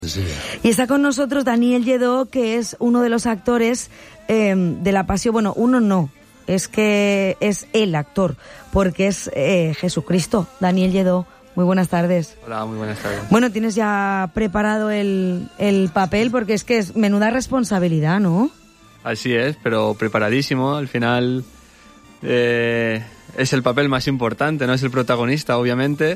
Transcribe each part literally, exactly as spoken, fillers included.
Sí. Y está con nosotros Daniel Lledó, que es uno de los actores eh, de La Pasión. Bueno, uno no, es que es el actor, porque es eh, Jesucristo. Daniel Lledó, muy buenas tardes. Hola, muy buenas tardes. Bueno, tienes ya preparado el, el papel, porque es que es menuda responsabilidad, ¿no? Así es, pero preparadísimo. Al final eh, es el papel más importante, no es el protagonista, obviamente.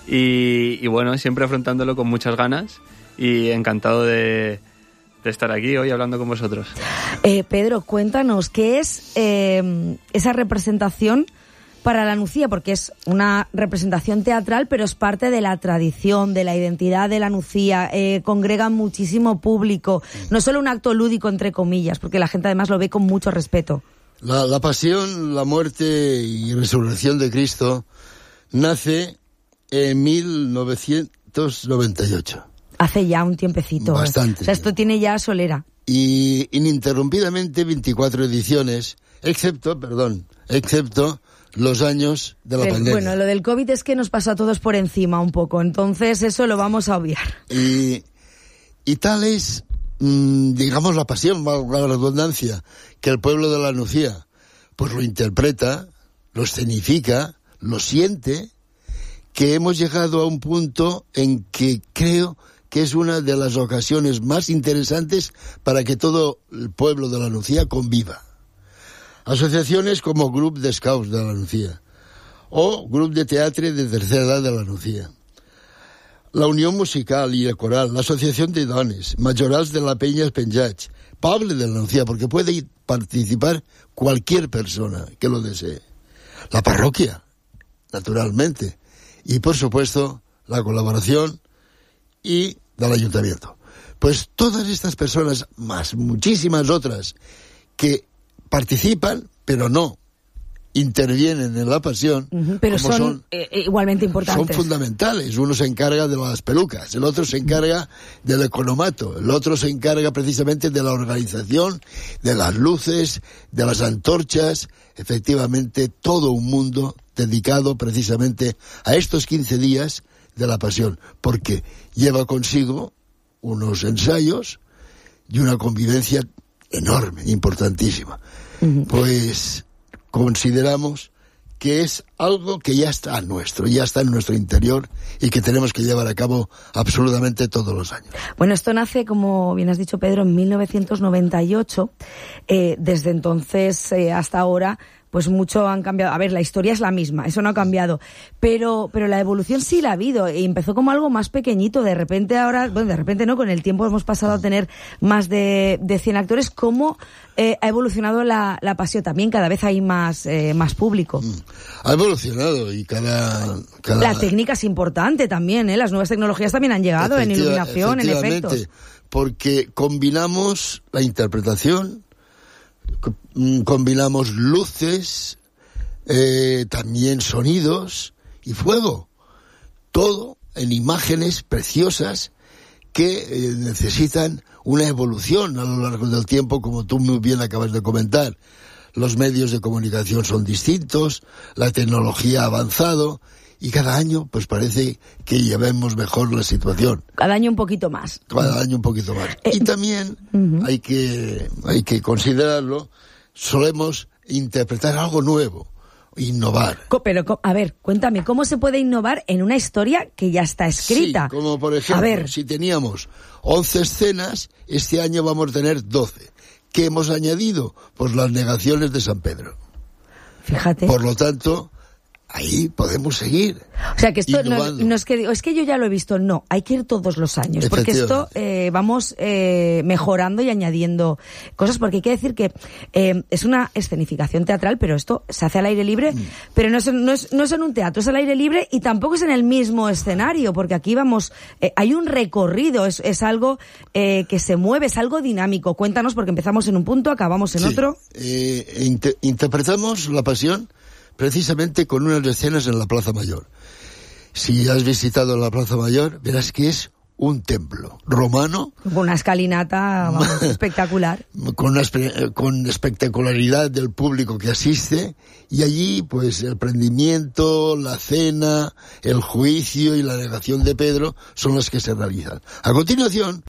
Y, y bueno, siempre afrontándolo con muchas ganas. Y encantado de, de estar aquí hoy hablando con vosotros. Eh, Pedro, cuéntanos, ¿qué es eh, esa representación para la Nucía? Porque es una representación teatral, pero es parte de la tradición, de la identidad de la Nucía. Eh, congrega muchísimo público. No es solo un acto lúdico, entre comillas, porque la gente además lo ve con mucho respeto. La, la pasión, la muerte y resurrección de Cristo nace en mil novecientos noventa y ocho. Hace ya un tiempecito. Bastante. O sea, esto tiene ya solera. Y ininterrumpidamente veinticuatro ediciones, excepto, perdón, excepto los años de la Pero, pandemia. Bueno, lo del COVID es que nos pasó a todos por encima un poco, entonces eso lo vamos a obviar. Y, y tal es, mmm, digamos, la pasión, valga la redundancia, que el pueblo de la Nucía, pues lo interpreta, lo escenifica, lo siente, que hemos llegado a un punto en que creo que es una de las ocasiones más interesantes para que todo el pueblo de la Nucía conviva. Asociaciones como Grup de Scouts de la Nucía o Grup de Teatre de Tercera Edad de la Nucía, la Unión Musical y el Coral, la Asociación de Dones, Majorals de la Peña Espenjats, Pable de la Nucía, porque puede participar cualquier persona que lo desee. La parroquia, naturalmente, y por supuesto la colaboración y del ayuntamiento. Pues todas estas personas, más muchísimas otras, que participan, pero no intervienen en la pasión, uh-huh, pero son, son eh, igualmente importantes. Son fundamentales. Uno se encarga de las pelucas, el otro se encarga del economato, el otro se encarga precisamente de la organización, de las luces, de las antorchas. Efectivamente, todo un mundo dedicado precisamente a estos quince días de la pasión, porque lleva consigo unos ensayos y una convivencia enorme, importantísima. Uh-huh. Pues consideramos que es algo que ya está nuestro, ya está en nuestro interior y que tenemos que llevar a cabo absolutamente todos los años. Bueno, esto nace, como bien has dicho, Pedro, en mil novecientos noventa y ocho. Eh, desde entonces eh, hasta ahora, pues mucho han cambiado. A ver, la historia es la misma, eso no ha cambiado, pero pero la evolución sí la ha habido, y empezó como algo más pequeñito, de repente ahora, bueno, de repente no, con el tiempo hemos pasado a tener más de, de cien actores. ¿Cómo eh, ha evolucionado la, la pasión? También cada vez hay más eh, más público. Ha evolucionado y cada, cada... La técnica es importante también, ¿eh? Las nuevas tecnologías también han llegado en iluminación, en efectos. Porque combinamos la interpretación, combinamos luces, eh, también sonidos y fuego, todo en imágenes preciosas que eh, necesitan una evolución a lo largo del tiempo, como tú muy bien acabas de comentar. Los medios de comunicación son distintos, la tecnología ha avanzado y cada año pues parece que llevemos mejor la situación. Cada año un poquito más. Cada año un poquito más. Eh, y también uh-huh. hay que hay que considerarlo, solemos interpretar algo nuevo, innovar. Pero, a ver, cuéntame, ¿cómo se puede innovar en una historia que ya está escrita? Sí, como por ejemplo, a ver. si teníamos once escenas, este año vamos a tener doce. ¿Qué hemos añadido? Pues las negaciones de San Pedro. Fíjate. Por lo tanto, ahí podemos seguir. O sea, que esto no, no es que es que yo ya lo he visto, no, hay que ir todos los años, porque esto eh, vamos eh, mejorando y añadiendo cosas, porque hay que decir que eh, es una escenificación teatral, pero esto se hace al aire libre, mm. pero no es, no, es, no es en un teatro, es al aire libre y tampoco es en el mismo escenario, porque aquí vamos, eh, hay un recorrido, es, es algo eh, que se mueve, es algo dinámico. Cuéntanos, porque empezamos en un punto, acabamos en sí. otro. Eh, inter- interpretamos la pasión precisamente con unas escenas en la Plaza Mayor. Si has visitado la Plaza Mayor, verás que es un templo romano. Con una escalinata vamos, espectacular. Con, una, con espectacularidad del público que asiste, y allí pues el prendimiento, la cena, el juicio y la negación de Pedro son los que se realizan. A continuación